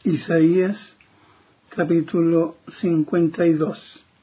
Isaías capítulo 52.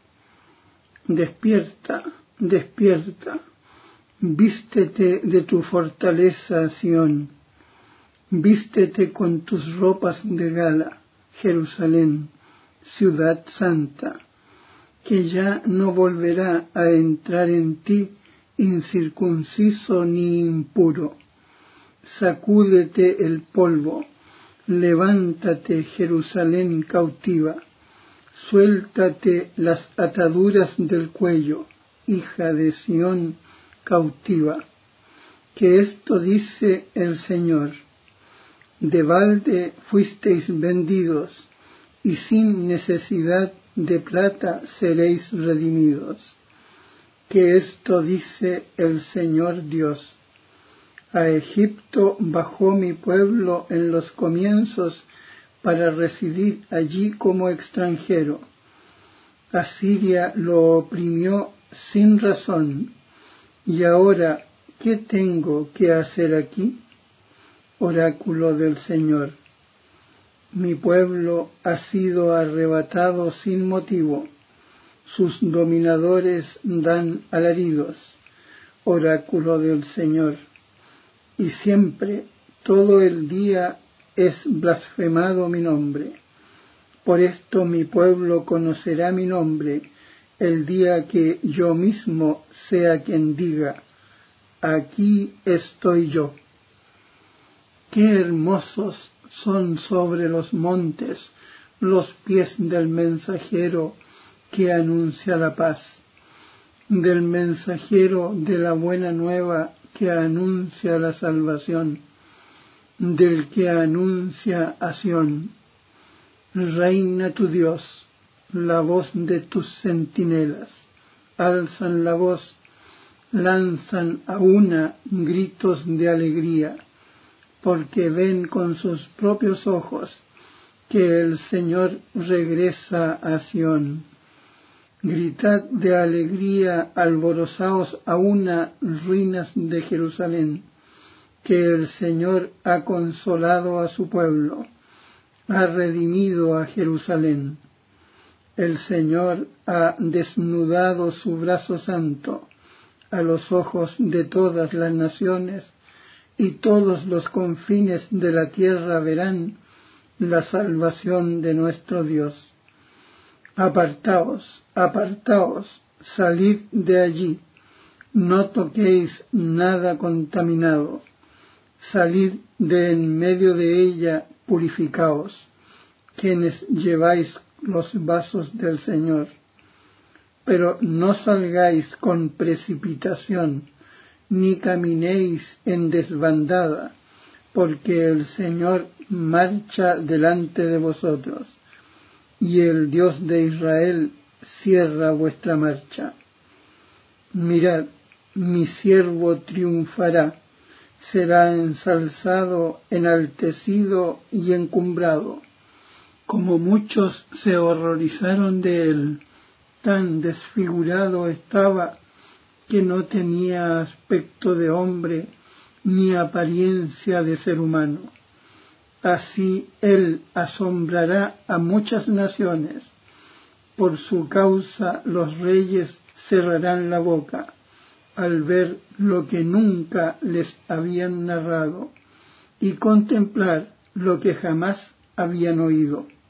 Despierta, despierta, vístete de tu fortaleza, Sión, vístete con tus ropas de gala, Jerusalén, ciudad santa, que ya no volverá a entrar en ti incircunciso ni impuro. Sacúdete el polvo, levántate, Jerusalén cautiva, suéltate las ataduras del cuello, hija de Sión cautiva. Que esto dice el Señor: de balde fuisteis vendidos, y sin necesidad de plata seréis redimidos. Que esto dice el Señor Dios: a Egipto bajó mi pueblo en los comienzos para residir allí como extranjero. Asiria lo oprimió sin razón. Y ahora, ¿qué tengo que hacer aquí? Oráculo del Señor. Mi pueblo ha sido arrebatado sin motivo. Sus dominadores dan alaridos. Oráculo del Señor. Y siempre, todo el día, es blasfemado mi nombre. Por esto mi pueblo conocerá mi nombre el día que yo mismo sea quien diga: aquí estoy yo. Qué hermosos son sobre los montes los pies del mensajero que anuncia la paz, del mensajero de la buena nueva que anuncia la salvación, del que anuncia a Sión: reina tu Dios. La voz de tus centinelas alzan la voz, lanzan a una gritos de alegría, porque ven con sus propios ojos que el Señor regresa a Sión. Gritad de alegría, alborozaos a una, ruinas de Jerusalén, que el Señor ha consolado a su pueblo, ha redimido a Jerusalén. El Señor ha desnudado su brazo santo a los ojos de todas las naciones, y todos los confines de la tierra verán la salvación de nuestro Dios. Apartaos, apartaos, salid de allí, no toquéis nada contaminado, salid de en medio de ella, purificaos, quienes lleváis los vasos del Señor. Pero no salgáis con precipitación, ni caminéis en desbandada, porque el Señor marcha delante de vosotros, y el Dios de Israel cierra vuestra marcha. Mirad, mi siervo triunfará, será ensalzado, enaltecido y encumbrado. Como muchos se horrorizaron de él, tan desfigurado estaba que no tenía aspecto de hombre ni apariencia de ser humano. Así él asombrará a muchas naciones. Por su causa los reyes cerrarán la boca al ver lo que nunca les habían narrado y contemplar lo que jamás habían oído.